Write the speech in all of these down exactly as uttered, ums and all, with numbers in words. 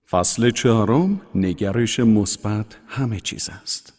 فصل چهارم، نگرش مثبت همه چیز است.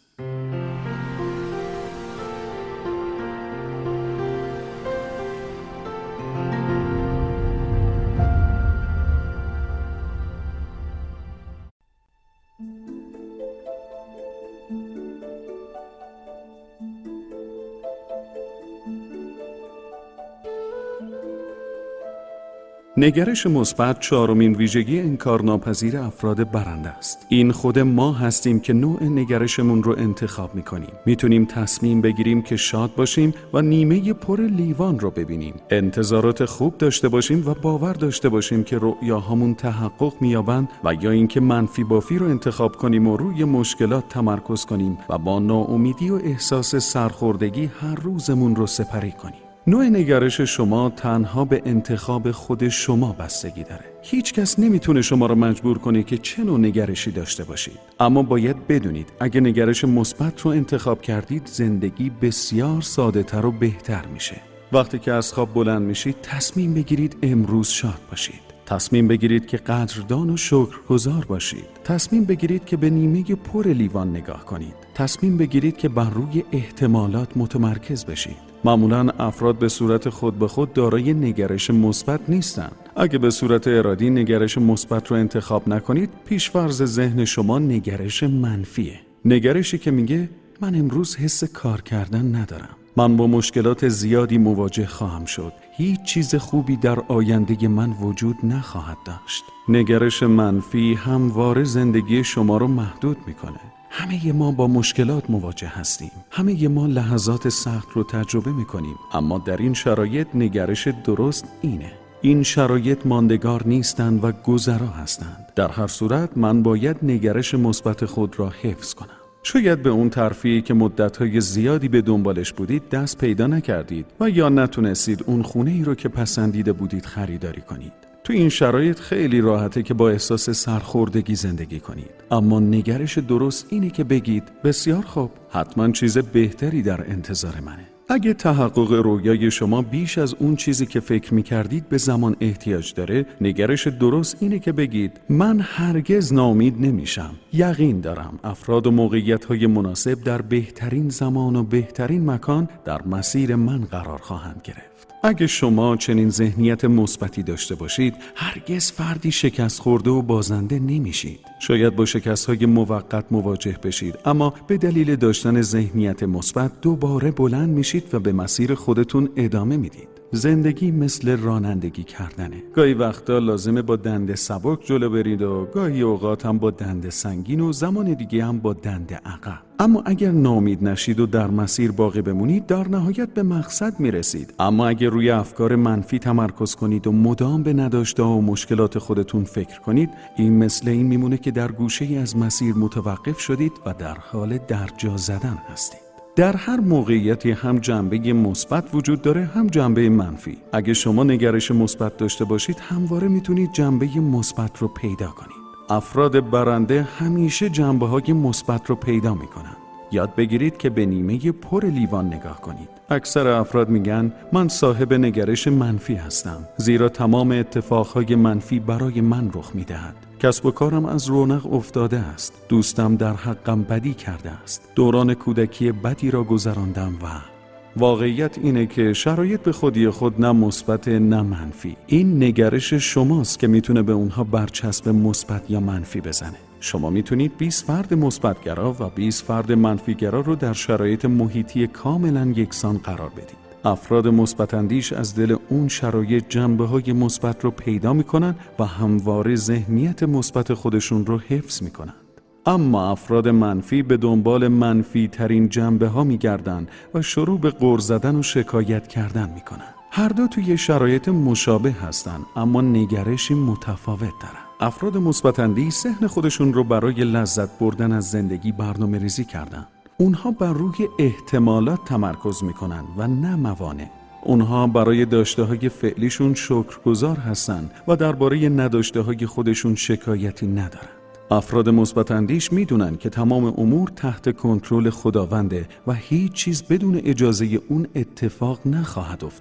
نگرش مثبت چهارمین ویژگی انکارناپذیر افراد برنده است. این خود ما هستیم که نوع نگرشمون رو انتخاب می‌کنیم. میتونیم تصمیم بگیریم که شاد باشیم و نیمه پر لیوان رو ببینیم. انتظارات خوب داشته باشیم و باور داشته باشیم که رؤیاهامون تحقق می‌یابند و یا اینکه منفی بافی رو انتخاب کنیم و روی مشکلات تمرکز کنیم و با ناامیدی و احساس سرخوردگی هر روزمون رو سپری کنیم. نوع نگرش شما تنها به انتخاب خود شما بستگی داره. هیچ کس نمیتونه شما را مجبور کنه که چه نوع نگرشی داشته باشید. اما باید بدونید اگه نگرش مثبت رو انتخاب کردید، زندگی بسیار ساده‌تر و بهتر میشه. وقتی که از خواب بلند میشید، تصمیم بگیرید امروز شاد باشید. تصمیم بگیرید که قدردان و شکرگزار باشید. تصمیم بگیرید که به نیمه پر لیوان نگاه کنید. تصمیم بگیرید که بر روی احتمالات متمرکز بشید. معمولاً افراد به صورت خود به خود دارای نگرش مثبت نیستند. اگه به صورت ارادی نگرش مثبت رو انتخاب نکنید، پیش‌فرض ذهن شما نگرش منفیه. نگرشی که میگه من امروز حس کار کردن ندارم. من با مشکلات زیادی مواجه خواهم شد. هیچ چیز خوبی در آینده من وجود نخواهد داشت. نگرش منفی همواره زندگی شما رو محدود میکنه. همه ما با مشکلات مواجه هستیم. همه ما لحظات سخت رو تجربه میکنیم. اما در این شرایط نگرش درست اینه: این شرایط ماندگار نیستند و گذرا هستند. در هر صورت من باید نگرش مثبت خود را حفظ کنم. شاید به اون ترفیعی که مدت‌های زیادی به دنبالش بودید دست پیدا نکردید و یا نتونستید اون خونه ای رو که پسندیده بودید خریداری کنید. تو این شرایط خیلی راحته که با احساس سرخوردگی زندگی کنید. اما نگرش درست اینه که بگید بسیار خوب، حتما چیز بهتری در انتظار منه. اگه تحقق رویای شما بیش از اون چیزی که فکر می‌کردید به زمان احتیاج داره، نگرش درست اینه که بگید من هرگز ناامید نمیشم. یقین دارم افراد و موقعیت‌های مناسب در بهترین زمان و بهترین مکان در مسیر من قرار خواهند گرفت. اگه شما چنین ذهنیت مثبتی داشته باشید، هرگز فردی شکست خورده و بازنده نمیشید. شاید با شکست‌های موقت مواجه بشید، اما به دلیل داشتن ذهنیت مثبت دوباره بلند میشید و به مسیر خودتون ادامه میدید. زندگی مثل رانندگی کردنه. گاهی وقتا لازمه با دنده سبک جلو برید و گاهی اوقات هم با دنده سنگین و زمان دیگه هم با دنده عقب. اما اگر ناامید نشید و در مسیر باقی بمونید، در نهایت به مقصد میرسید. اما اگر روی افکار منفی تمرکز کنید و مدام به نداشته و مشکلات خودتون فکر کنید، این مثل این میمونه که در گوشه‌ای از مسیر متوقف شدید و در حال درجا زدن هستید. در هر موقعیتی هم جنبه مثبت وجود داره، هم جنبه منفی. اگه شما نگرش مثبت داشته باشید، همواره میتونید جنبه مثبت رو پیدا کنید. افراد برنده همیشه جنبه‌های مثبت رو پیدا میکنن. یاد بگیرید که به نیمه پر لیوان نگاه کنید. اکثر افراد میگن من صاحب نگرش منفی هستم، زیرا تمام اتفاقهای منفی برای من رخ میدهد. کسب و کارم از رونق افتاده است. دوستم در حقم بدی کرده است. دوران کودکی بدی را گذراندم و واقعیت اینه که شرایط به خودی خود نه مثبت نه منفی. این نگرش شماست که میتونه به اونها برچسب مثبت یا منفی بزنه. شما میتونید بیست فرد مثبت‌گرا و بیست فرد منفی‌گرا رو در شرایط محیطی کاملا یکسان قرار بدید. افراد مثبت اندیش از دل اون شرایط جنبه‌های مثبت رو پیدا میکنن و همواره ذهنیت مثبت خودشون رو حفظ میکنن. اما افراد منفی به دنبال منفی ترین جنبه ها می گردن و شروع به غر زدن و شکایت کردن می کنن. هر دو توی شرایط مشابه هستن، اما نگرشی متفاوت دارن. افراد مثبت اندیش ذهن خودشون رو برای لذت بردن از زندگی برنامه ریزی کردن. اونها بر روی احتمالات تمرکز می کنن و نه موانع. اونها برای داشته های فعلیشون شکرگزار هستن و درباره نداشته های خودشون شکایتی ندارن. افراد مثبت اندیش میدونن که تمام امور تحت کنترل خداونده و هیچ چیز بدون اجازه اون اتفاق نخواهد افتاد.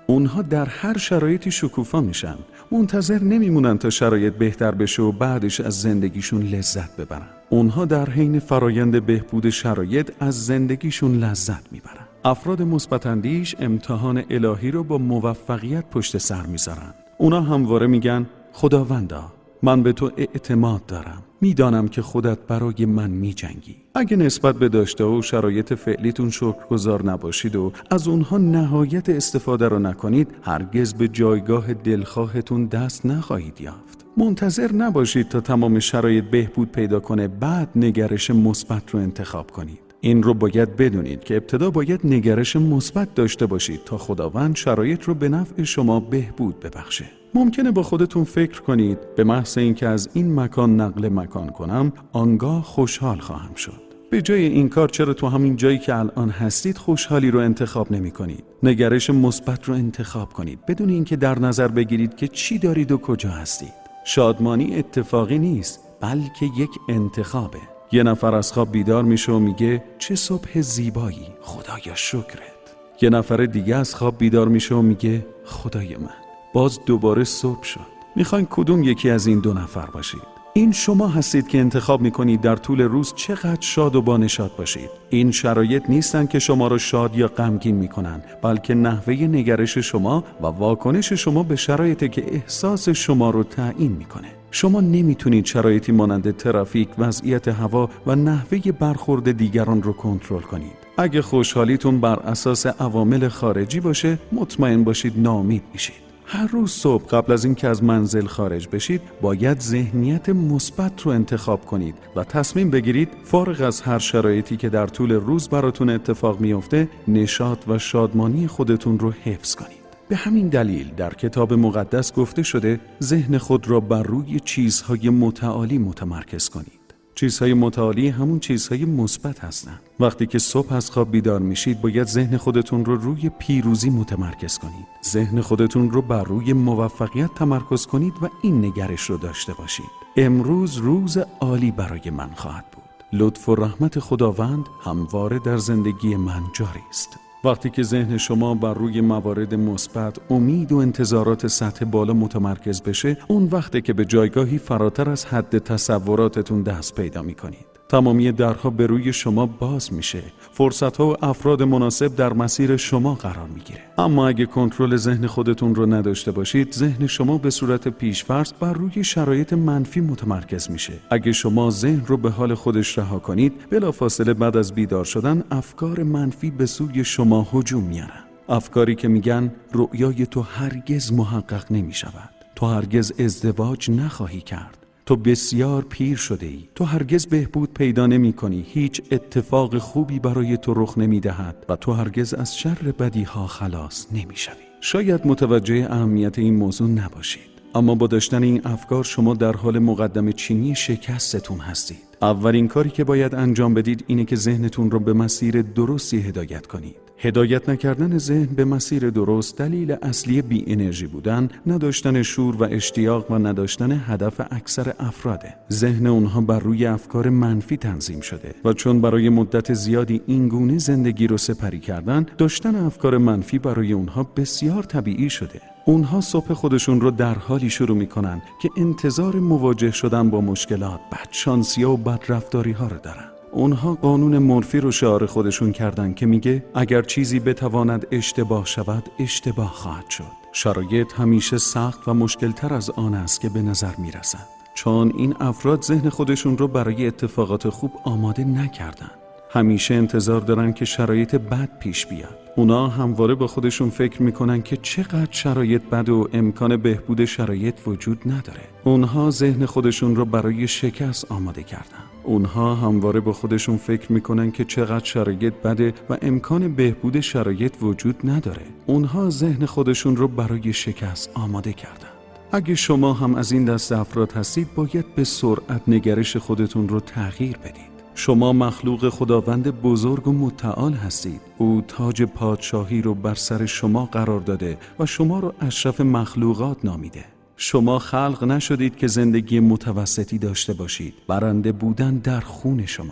اونها در هر شرایطی شکوفا میشن. منتظر نمیمونن تا شرایط بهتر بشه و بعدش از زندگیشون لذت ببرن. اونها در حین فرایند بهبود شرایط از زندگیشون لذت میبرن. افراد مثبت‌اندیش امتحان الهی رو با موفقیت پشت سر میذارن. اونا همواره میگن خداوندا، من به تو اعتماد دارم. میدانم که خودت برای من میجنگی. اگه نسبت به داشته و شرایط فعلیتون شکرگزار نباشید و از اونها نهایت استفاده رو نکنید، هرگز به جایگاه دلخواهتون دست نخواهید یافت. منتظر نباشید تا تمام شرایط بهبود پیدا کنه بعد نگرش مثبت رو انتخاب کنید. این رو باید بدونید که ابتدا باید نگرش مثبت داشته باشید تا خداوند شرایط رو به نفع شما بهبود ببخشه. ممکنه با خودتون فکر کنید به محض اینکه از این مکان نقل مکان کنم آنگاه خوشحال خواهم شد. به جای این کار چرا تو همین جایی که الان هستید خوشحالی رو انتخاب نمی کنید؟ نگرش مثبت رو انتخاب کنید بدون اینکه در نظر بگیرید که چی دارید و کجا هستید. شادمانی اتفاقی نیست، بلکه یک انتخابه. یه نفر از خواب بیدار میشه و میگه چه صبح زیبایی، خدایا شکرت. یه نفر دیگه از خواب بیدار میشه و میگه خدای من، باز دوباره صبح شد. میخواین کدوم یکی از این دو نفر باشید؟ این شما هستید که انتخاب میکنید در طول روز چقدر شاد و بانشاد باشید. این شرایط نیستن که شما رو شاد یا غمگین میکنن، بلکه نحوه نگرش شما و واکنش شما به شرایطی که احساس شما رو تعیین میکنه. شما نمیتونید شرایطی مانند ترافیک، وضعیت هوا و نحوه برخورد دیگران رو کنترل کنید. اگه خوشحالیتون بر اساس عوامل خارجی باشه، مطمئن باشید ناامید میشید. هر روز صبح قبل از اینکه از منزل خارج بشید باید ذهنیت مثبت رو انتخاب کنید و تصمیم بگیرید فارغ از هر شرایطی که در طول روز براتون اتفاق میفته نشاط و شادمانی خودتون رو حفظ کنید. به همین دلیل در کتاب مقدس گفته شده ذهن خود را بر روی چیزهای متعالی متمرکز کنید. چیزهای متعالی همون چیزهای مثبت هستن. وقتی که صبح از خواب بیدار میشید باید ذهن خودتون رو روی پیروزی متمرکز کنید. ذهن خودتون رو بر روی موفقیت تمرکز کنید و این نگرش رو داشته باشید: امروز روز عالی برای من خواهد بود. لطف و رحمت خداوند همواره در زندگی من جاری است. وقتی که ذهن شما بر روی موارد مثبت، امید و انتظارات سطح بالا متمرکز بشه، اون وقته که به جایگاهی فراتر از حد تصوراتتون دست پیدا می‌کنید. تمامی درها به روی شما باز میشه. فرصت‌ها و افراد مناسب در مسیر شما قرار میگیره. اما اگه کنترل ذهن خودتون رو نداشته باشید، ذهن شما به صورت پیش‌فرض بر روی شرایط منفی متمرکز میشه. اگه شما ذهن رو به حال خودش رها کنید، بلافاصله بعد از بیدار شدن افکار منفی به سوی شما هجوم میارن. افکاری که میگن رؤیای تو هرگز محقق نمیشود. تو هرگز ازدواج نخواهی کرد. تو بسیار پیر شده ای. تو هرگز بهبود پیدا نمی کنی. هیچ اتفاق خوبی برای تو رخ نمی دهد و تو هرگز از شر بدی ها خلاص نمی شوی. شاید متوجه اهمیت این موضوع نباشید، اما با داشتن این افکار شما در حال مقدمه چینی شکستتون هستید. اولین کاری که باید انجام بدید اینه که ذهنتون رو به مسیر درستی هدایت کنید. هدایت نکردن ذهن به مسیر درست دلیل اصلی بی انرژی بودن، نداشتن شور و اشتیاق و نداشتن هدف اکثر افراده. ذهن اونها بر روی افکار منفی تنظیم شده و چون برای مدت زیادی این گونه زندگی رو سپری کردن، داشتن افکار منفی برای اونها بسیار طبیعی شده. اونها صبح خودشون رو در حالی شروع میکنن که انتظار مواجه شدن با مشکلات، بدشانسی و بدرفتاری ها رو دارن. اونها قانون مورفی رو شعار خودشون کردن که میگه اگر چیزی بتواند اشتباه شود، اشتباه خواهد شد. شرایط همیشه سخت و مشکلتر از آن است که به نظر میرسند، چون این افراد ذهن خودشون رو برای اتفاقات خوب آماده نکردن. همیشه انتظار دارن که شرایط بد پیش بیاد. اونا همواره با خودشون فکر میکنن که چقدر شرایط بد و امکان بهبود شرایط وجود نداره. اونها ذهن خودشون رو برای شکست آماده کردن. اونها همواره با خودشون فکر میکنن که چقدر شرایط بده و امکان بهبود شرایط وجود نداره. اونها ذهن خودشون رو برای شکست آماده کردن. اگه شما هم از این دست افراد هستید، باید به سرعت نگرش خودتون رو تغییر بدید. شما مخلوق خداوند بزرگ و متعال هستید. او تاج پادشاهی رو بر سر شما قرار داده و شما رو اشرف مخلوقات نامیده. شما خلق نشدید که زندگی متوسطی داشته باشید. برنده بودن در خون شماست.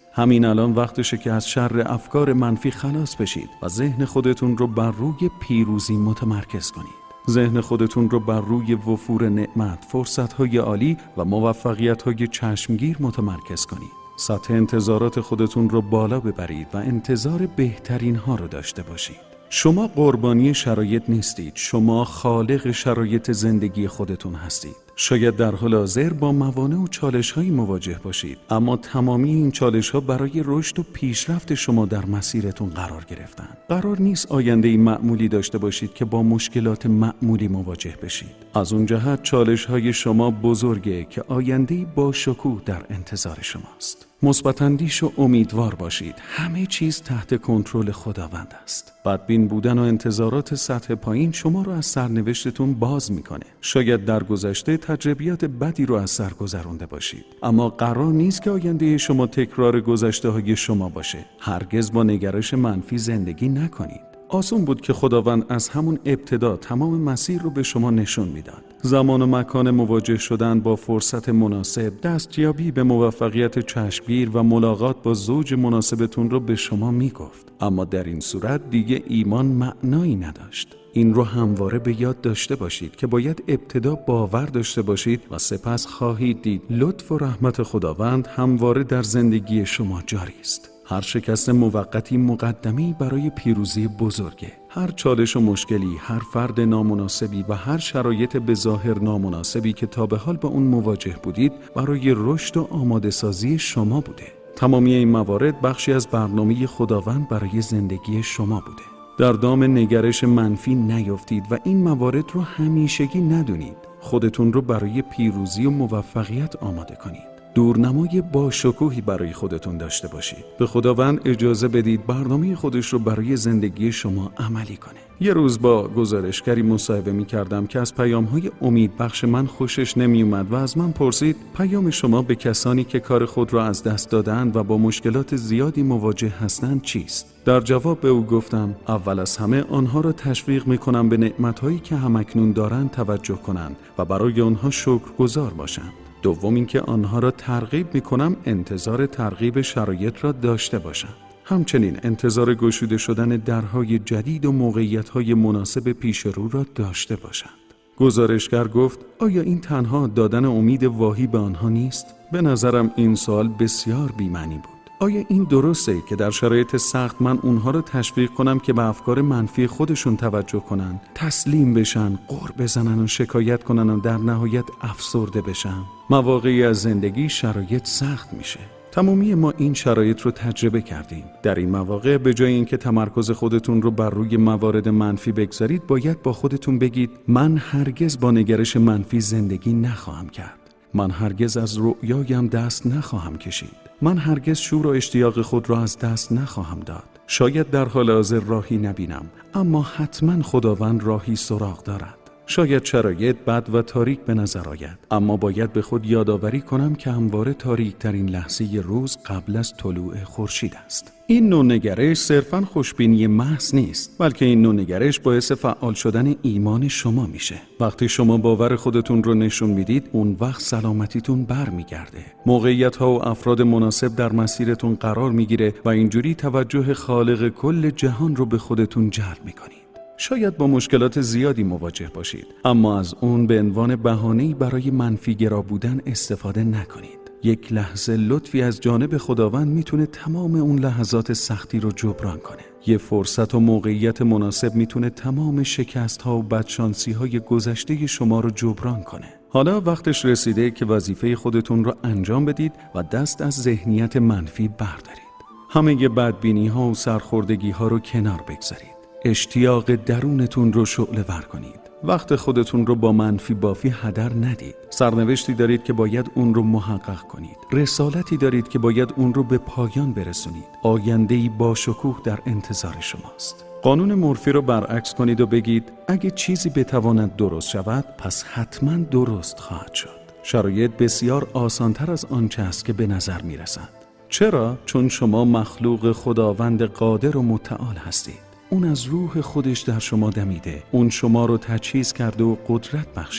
همین الان وقتشه که از شر افکار منفی خلاص بشید و ذهن خودتون رو بر روی پیروزی متمرکز کنید. ذهن خودتون رو بر روی وفور نعمت، فرصت‌های عالی و موفقیت‌های چشمگیر متمرکز کنید. سطح انتظارات خودتون رو بالا ببرید و انتظار بهترین ها رو داشته باشید. شما قربانی شرایط نیستید، شما خالق شرایط زندگی خودتون هستید. شاید در حال حاضر با موانع و چالش‌هایی مواجه باشید، اما تمامی این چالش‌ها برای رشد و پیشرفت شما در مسیرتون قرار گرفتن. قرار نیست آینده‌ای معمولی داشته باشید که با مشکلات معمولی مواجه بشید. از اون جهت چالش‌های شما بزرگه که آینده‌ای با شکوه در انتظار شماست. مثبت‌اندیش و امیدوار باشید. همه چیز تحت کنترل خداوند است. بدبین بودن و انتظارات سطح پایین شما رو از سرنوشتتون باز میکنه. شاید در گذشته تجربیات بدی رو از سر گذرونده باشید، اما قرار نیست که آینده شما تکرار گذشته های شما باشه. هرگز با نگرش منفی زندگی نکنید. آسون بود که خداوند از همون ابتدا تمام مسیر رو به شما نشون میداد. زمان و مکان مواجه شدن با فرصت مناسب، دستیابی به موفقیت چشمگیر و ملاقات با زوج مناسبتون رو به شما میگفت. اما در این صورت دیگه ایمان معنایی نداشت. این رو همواره به یاد داشته باشید که باید ابتدا باور داشته باشید و سپس خواهید دید لطف و رحمت خداوند همواره در زندگی شما جاری است. هر شکست موقتی مقدمی برای پیروزی بزرگه. هر چالش و مشکلی، هر فرد نامناسبی و هر شرایط به ظاهر نامناسبی که تا به حال با اون مواجه بودید برای رشد و آماده سازی شما بوده. تمامی این موارد بخشی از برنامه خداوند برای زندگی شما بوده. در دام نگرش منفی نیفتید و این موارد رو همیشگی ندونید. خودتون رو برای پیروزی و موفقیت آماده کنید. دورنمای با شکوهی برای خودتون داشته باشید. به خداوند اجازه بدید برنامه خودش رو برای زندگی شما عملی کنه. یه روز با گزارشگری مصاحبه می کردم که از پیام‌های امید بخش من خوشش نمی اومد و از من پرسید پیام شما به کسانی که کار خود را از دست دادند و با مشکلات زیادی مواجه هستند چیست؟ در جواب به او گفتم اول از همه آنها را تشویق می کنم به نعمت‌هایی که همکنون دارند توجه کنند و برای آنها شکرگزار باشند. دوم اینکه آنها را ترغیب می‌کنم انتظار ترغیب شرایط را داشته باشند. همچنین انتظار گشوده شدن درهای جدید و موقعیت‌های مناسب پیش رو را داشته باشند. گزارشگر گفت آیا این تنها دادن امید واهی به آنها نیست؟ به نظرم این سوال بسیار بی‌معنی بود. آیا این درسته که در شرایط سخت من اونها رو تشویق کنم که به افکار منفی خودشون توجه کنن، تسلیم بشن، غر بزنن و شکایت کنن و در نهایت افسرده بشن؟ مواقعی از زندگی شرایط سخت میشه. تمامی ما این شرایط رو تجربه کردیم. در این مواقع به جای اینکه تمرکز خودتون رو بر روی موارد منفی بگذارید، باید با خودتون بگید من هرگز با نگرش منفی زندگی نخواهم کرد. من هرگز از رؤیایم دست نخواهم کشید. من هرگز شور و اشتیاق خود را از دست نخواهم داد. شاید در حال حاضر راهی نبینم، اما حتما خداوند راهی سراغ دارد. شاید شرایط بد و تاریک به نظر آید، اما باید به خود یادآوری کنم که همواره تاریک ترین لحظه روز قبل از طلوع خورشید است. این نوع نگرش صرفاً خوشبینی محض نیست، بلکه این نوع نگرش باعث فعال شدن ایمان شما میشه. وقتی شما باور خودتون رو نشون میدید، اون وقت سلامتیتون برمیگرده. موقعیت‌ها و افراد مناسب در مسیرتون قرار میگیره و اینجوری توجه خالق کل جهان رو به خودتون جلب میکنید. شاید با مشکلات زیادی مواجه باشید، اما از اون به عنوان بهانه‌ای برای منفی‌گرا بودن استفاده نکنید. یک لحظه لطفی از جانب خداوند میتونه تمام اون لحظات سختی رو جبران کنه. یه فرصت و موقعیت مناسب میتونه تمام شکست‌ها و بدشانسی‌های گذشته شما رو جبران کنه. حالا وقتش رسیده که وظیفه خودتون رو انجام بدید و دست از ذهنیت منفی بردارید. همه بدبینی‌ها و سرخوردگی‌ها رو کنار بگذارید. اشتیاق درونتون رو شعله ور کنید. وقت خودتون رو با منفی بافی هدر ندید. سرنوشتی دارید که باید اون رو محقق کنید. رسالتی دارید که باید اون رو به پایان برسونید. آینده‌ای با شکوه در انتظار شماست. قانون مورفی رو برعکس کنید و بگید اگه چیزی بتواند درست شود، پس حتما درست خواهد شد. شرایط بسیار آسانتر از آنچه است که به نظر میرسد. چرا؟ چون شما مخلوق خداوند قادر و متعال هستید. اون از روح خودش در شما دمیده. اون شما رو تجهیز کرده و قدرت بخشیده.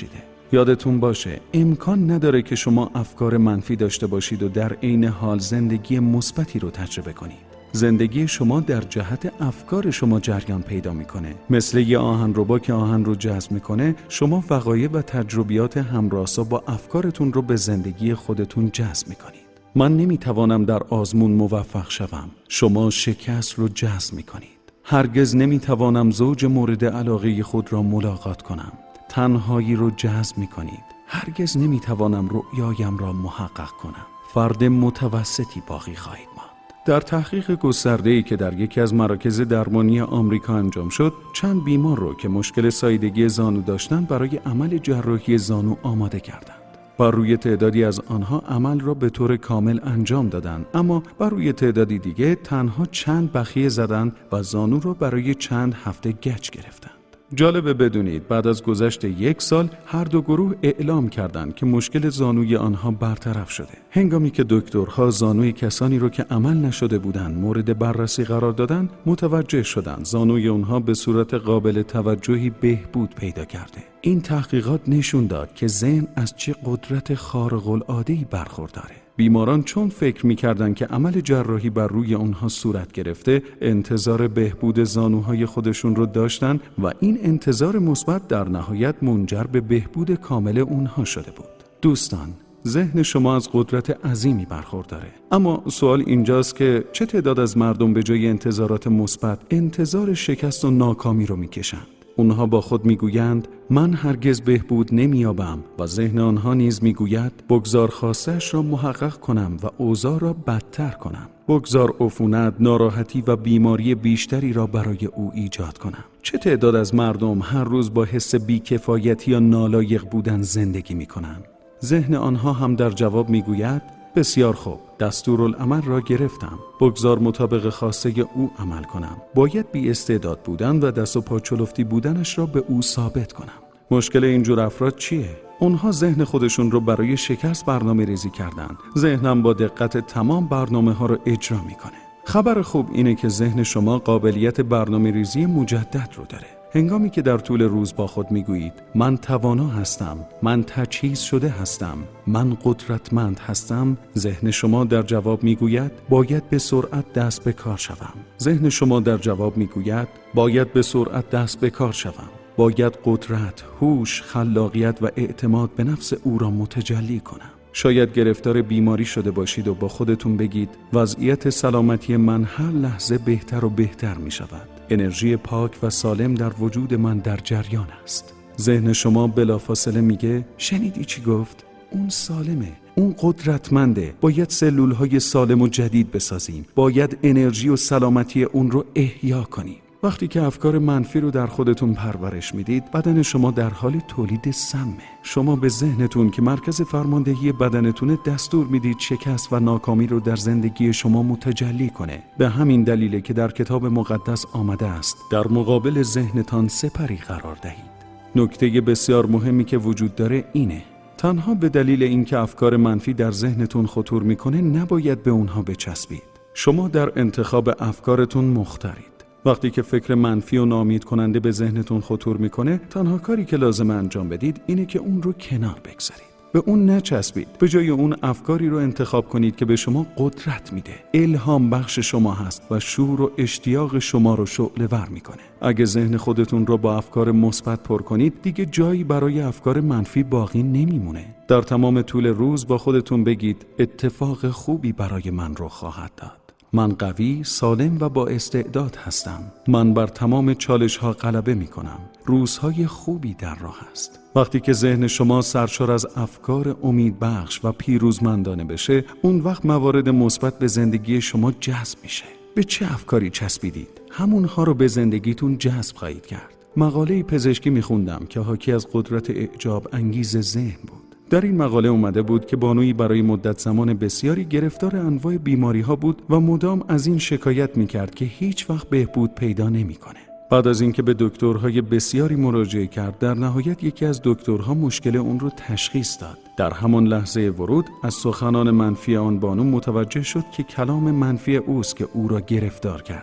یادتون باشه امکان نداره که شما افکار منفی داشته باشید و در عین حال زندگی مثبتی رو تجربه کنید. زندگی شما در جهت افکار شما جریان پیدا میکنه. مثل یه آهنربا که آهن رو جذب میکنه، شما وقایع و تجربیات همراسا با افکارتون رو به زندگی خودتون جذب میکنید. من نمیتوانم در آزمون موفق شوم. شما شکست رو جذب میکنید. هرگز نمیتوانم زوج مورد علاقه خود را ملاقات کنم. تنهایی رو جذب میکنید. هرگز نمیتوانم رؤیایم را محقق کنم. فرد متوسطی باقی خواهید ماند. در تحقیق گسترده‌ای که در یکی از مراکز درمانی آمریکا انجام شد، چند بیمار رو که مشکل ساییدگی زانو داشتند برای عمل جراحی زانو آماده کردند. بر روی تعدادی از آنها عمل را به طور کامل انجام دادند، اما بر روی تعدادی دیگه تنها چند بخیه زدند و زانو را برای چند هفته گچ گرفتند. جالبه بدونید بعد از گذشت یک سال هر دو گروه اعلام کردند که مشکل زانوی آنها برطرف شده. هنگامی که دکترها زانوی کسانی رو که عمل نشده بودند مورد بررسی قرار دادند، متوجه شدند زانوی آنها به صورت قابل توجهی بهبود پیدا کرده. این تحقیقات نشون داد که ذهن از چه قدرت خارق العاده‌ای برخورداره. بیماران چون فکر می‌کردند که عمل جراحی بر روی آنها صورت گرفته، انتظار بهبود زانوهای خودشون رو داشتن و این انتظار مثبت در نهایت منجر به بهبود کامل اونها شده بود. دوستان، ذهن شما از قدرت عظیمی برخورداره. اما سوال اینجاست که چه تعداد از مردم به جای انتظارات مثبت انتظار شکست و ناکامی رو می‌کشند؟ اونها با خود میگویند من هرگز بهبود نمیابم و ذهن آنها نیز میگوید بگذار خواستش را محقق کنم و اوضاع را بدتر کنم. بگذار عفونت، ناراحتی و بیماری بیشتری را برای او ایجاد کنم. چه تعداد از مردم هر روز با حس بیکفایتی یا نالایق بودن زندگی میکنند؟ ذهن آنها هم در جواب میگوید بسیار خوب، دستورالعمل را گرفتم. بگذار مطابق خواسته او عمل کنم. باید بی استعداد بودن و دست و پا چلفتی بودنش را به او ثابت کنم. مشکل اینجور افراد چیه؟ اونها ذهن خودشون رو برای شکست برنامه ریزی کردن. ذهنم با دقت تمام برنامه ها رو اجرا میکنه. خبر خوب اینه که ذهن شما قابلیت برنامه ریزی مجدد رو داره. هنگامی که در طول روز با خود میگویید من توانا هستم، من تجهیز شده هستم، من قدرتمند هستم، ذهن شما در جواب میگوید باید به سرعت دست به کار شوم. ذهن شما در جواب میگوید باید به سرعت دست به کار شوم. باید قدرت، هوش، خلاقیت و اعتماد به نفس او را متجلی کنم. شاید گرفتار بیماری شده باشید و با خودتون بگید وضعیت سلامتی من هر لحظه بهتر و بهتر می شود. انرژی پاک و سالم در وجود من در جریان است. ذهن شما بلافاصله میگه شنیدی چی گفت؟ اون سالمه، اون قدرتمنده. باید سلولهای سالم و جدید بسازیم. باید انرژی و سلامتی اون رو احیا کنیم. وقتی که افکار منفی رو در خودتون پرورش میدید، بدن شما در حال تولید سمه. شما به ذهنتون که مرکز فرماندهی بدنتون دستور میدید شکست و ناکامی رو در زندگی شما متجلی کنه. به همین دلیله که در کتاب مقدس آمده است در مقابل ذهنتان سپری قرار دهید. نکته بسیار مهمی که وجود داره اینه: تنها به دلیل اینکه افکار منفی در ذهنتون خطور میکنه نباید به اونها بچسبید. شما در انتخاب افکارتون مختارید. وقتی که فکر منفی و ناامید کننده به ذهنتون خطور میکنه، تنها کاری که لازم انجام بدید اینه که اون رو کنار بگذارید. به اون نچسبید. به جای اون افکاری رو انتخاب کنید که به شما قدرت میده، الهام بخش شما هست و شور و اشتیاق شما رو شعله ور میکنه. اگه ذهن خودتون رو با افکار مثبت پر کنید، دیگه جایی برای افکار منفی باقی نمیمونه. در تمام طول روز با خودتون بگید اتفاق خوبی برای من رو خواهد داد. من قوی، سالم و با استعداد هستم. من بر تمام چالش ها غلبه می کنم. روزهای خوبی در راه است. وقتی که ذهن شما سرشار از افکار امیدبخش و پیروزمندانه بشه، اون وقت موارد مثبت به زندگی شما جذب میشه. به چه افکاری چسبیدید؟ همونها رو به زندگیتون جذب خواهید کرد. مقاله پزشکی می خوندم که حاکی از قدرت اعجاب انگیز ذهن بود. در این مقاله اومده بود که بانویی برای مدت زمان بسیاری گرفتار انواع بیماری ها بود و مدام از این شکایت میکرد که هیچ وقت بهبود پیدا نمیکنه. بعد از اینکه به دکترهای بسیاری مراجعه کرد، در نهایت یکی از دکترها مشکل اون رو تشخیص داد. در همان لحظه ورود از سخنان منفی آن بانو متوجه شد که کلام منفی اوست که او را گرفتار کرده.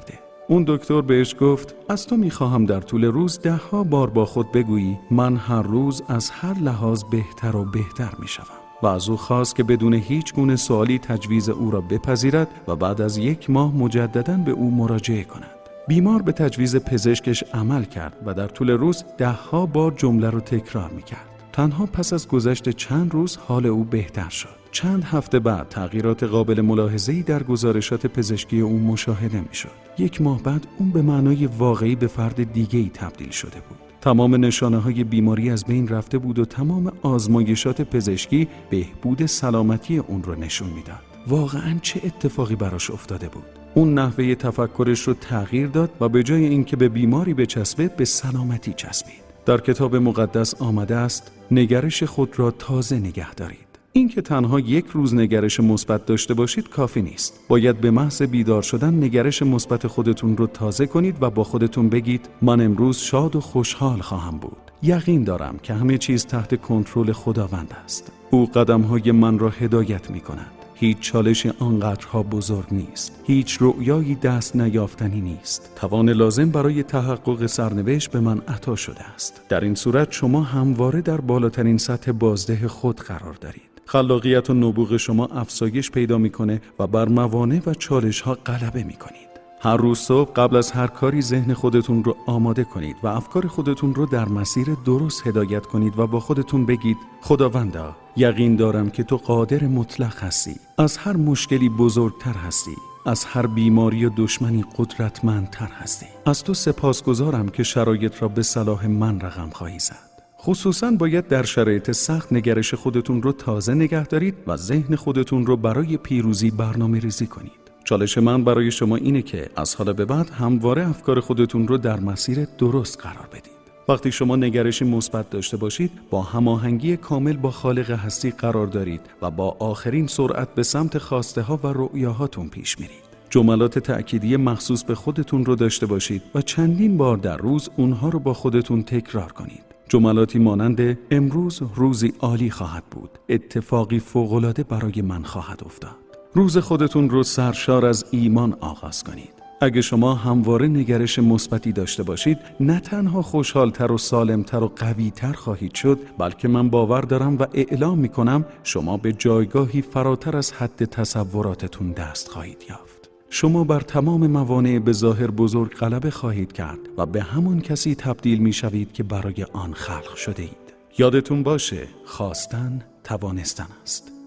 اون دکتر بهش گفت از تو میخواهم در طول روز ده ها بار با خود بگویی من هر روز از هر لحاظ بهتر و بهتر میشوم. و از او خواست که بدون هیچ گونه سوالی تجویز او را بپذیرد و بعد از یک ماه مجدداً به او مراجعه کند. بیمار به تجویز پزشکش عمل کرد و در طول روز ده ها بار جمله را تکرار میکرد. تنها پس از گذشت چند روز حال او بهتر شد. چند هفته بعد تغییرات قابل ملاحظه‌ای در گزارشات پزشکی او مشاهده میشد. یک ماه بعد اون به معنای واقعی به فرد دیگه‌ای تبدیل شده بود. تمام نشانه‌های بیماری از بین رفته بود و تمام آزمایشات پزشکی بهبود سلامتی اون رو نشون میداد. واقعاً چه اتفاقی براش افتاده بود؟ اون نحوه تفکرش رو تغییر داد و به جای اینکه به بیماری بچسبه به سلامتی چسبید. در کتاب مقدس آمده است نگرش خود را تازه نگه دارید. این که تنها یک روز نگرش مثبت داشته باشید کافی نیست. باید به محض بیدار شدن نگرش مثبت خودتون رو تازه کنید و با خودتون بگید من امروز شاد و خوشحال خواهم بود. یقین دارم که همه چیز تحت کنترل خداوند است. او قدم‌های من را هدایت می‌کند. هیچ چالش آنقدرها بزرگ نیست. هیچ رؤیایی دست نیافتنی نیست. توان لازم برای تحقق سرنوشت به من عطا شده است. در این صورت شما همواره در بالاترین سطح بازده خود قرار دارید. خلاقیت و نبوغ شما افزایش پیدا میکنه و بر موانع و چالش ها غلبه میکنید. هر روز صبح قبل از هر کاری ذهن خودتون رو آماده کنید و افکار خودتون رو در مسیر درست هدایت کنید و با خودتون بگید خداوندا یقین دارم که تو قادر مطلق هستی. از هر مشکلی بزرگتر هستی. از هر بیماری و دشمنی قدرتمندتر هستی. از تو سپاسگزارم که شرایط را به صلاح من رقم خواهی زد. خصوصاً باید در شرایط سخت نگرش خودتون رو تازه نگه دارید و ذهن خودتون رو برای پیروزی برنامه ریزی کنید. چالش من برای شما اینه که از حالا به بعد همواره افکار خودتون رو در مسیر درست قرار بدید. وقتی شما نگرش مثبت داشته باشید، با هماهنگی کامل با خالق هستی قرار دارید و با آخرین سرعت به سمت خواسته ها و رؤیاهاتون پیش میرید. جملات تأکیدی مخصوص به خودتون رو داشته باشید و چندین بار در روز اونها رو با خودتون تکرار کنید. جملاتی مانند امروز روزی عالی خواهد بود، اتفاقی فوق‌العاده برای من خواهد افتاد. روز خودتون رو سرشار از ایمان آغاز کنید. اگه شما همواره نگرش مثبتی داشته باشید، نه تنها خوشحالتر و سالمتر و قویتر خواهید شد، بلکه من باور دارم و اعلام میکنم شما به جایگاهی فراتر از حد تصوراتتون دست خواهید یافت. شما بر تمام موانع به ظاهر بزرگ غلبه خواهید کرد و به همان کسی تبدیل میشوید که برای آن خلق شده اید. یادتون باشه، خواستن توانستن است.